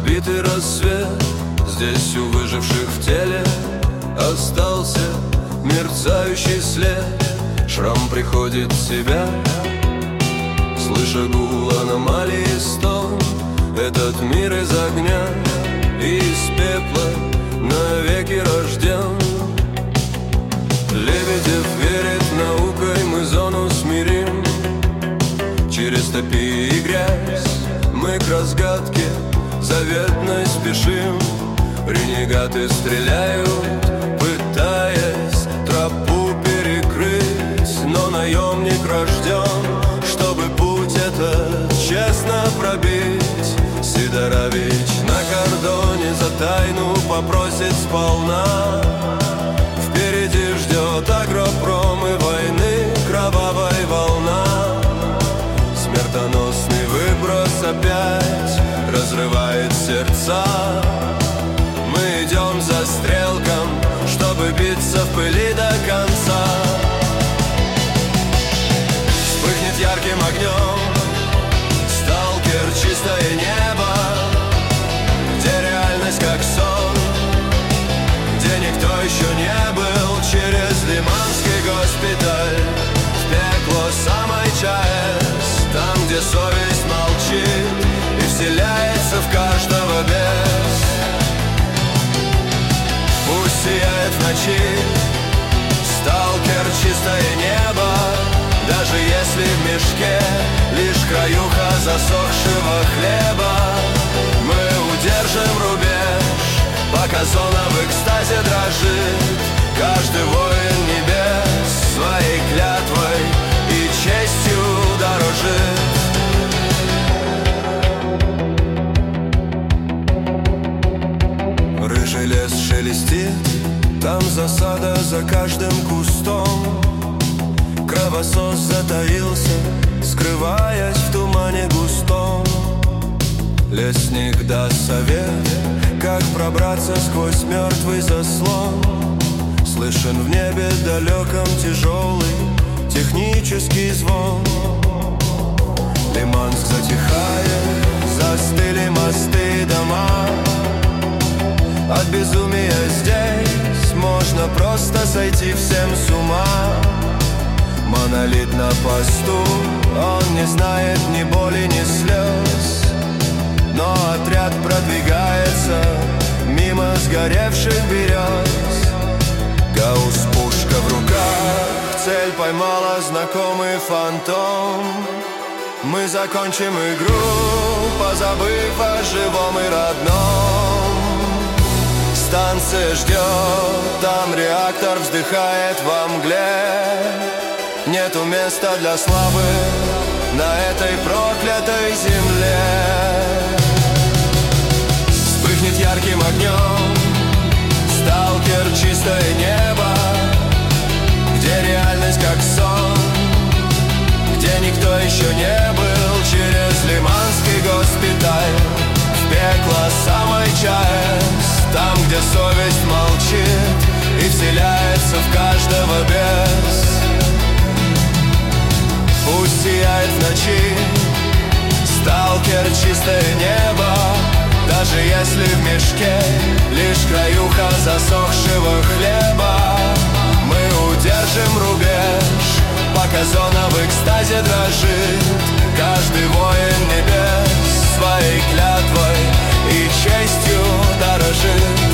разбитый рассвет. Здесь у выживших в теле остался мерцающий след. Шрам приходит в себя, слыша гул аномалии стон. Этот мир из огня и из пепла навеки рожден. Лебедев верит наукой, мы зону смирим. Через топи и грязь мы к разгадке заветной спешим. Ренегаты стреляют, пытаясь тропу перекрыть, но наемник рожден, чтобы путь этот честно пробить. Сидорович на кордоне за тайну попросит сполна. Впереди ждет агропром и войны кровавая волна. Смертоносный выброс опять разрывает сердца. Мы идем за стрелком, чтобы биться в пыли до конца. Вспыхнет ярким огнем сталкер, чистое небо, где реальность как сон, где никто еще не был. Через Лиманский госпиталь в пекло самой ЧАЭС, там, где совесть молчит и вселяется в каждого бес. Пусть сияет в ночи сталкер, чистое небо, даже если в мешке лишь краюха засохшего хлеба. Мы удержим рубеж, пока зона в экстазе дрожит. Каждый воин небес своей клятвой и честью дорожит. Рыжий лес шелестит, там засада за каждым кустом. Кровосос затаился, скрываясь в тумане густом. Лесник даст совет, как пробраться сквозь мертвый заслон. Слышен в небе далеком тяжелый технический звон. Лиманск затихает, застыли мосты и дома. От безумия здесь можно просто сойти всем с ума. Монолит на посту, он не знает ни боли, ни слез. Но отряд продвигается мимо сгоревших берез. Гаусс пушка в руках, цель поймала знакомый фантом. Мы закончим игру, позабыв о живом и родном. Станция ждет, там реактор вздыхает во мгле. Нету места для слабых на этой проклятой земле. Вспыхнет ярким огнем сталкер, чистое небо, где реальность как сон, где никто еще не был. Через Лиманский госпиталь в пекло самой ЧАЭС, там, где совесть молчит и вселяется в каждого бес. Пусть сияет в ночи сталкер, чистое небо, даже если в мешке лишь краюха засохшего хлеба. Мы удержим рубеж, пока зона в экстазе дрожит. Каждый воин небес своей клятвой и честью дорожит.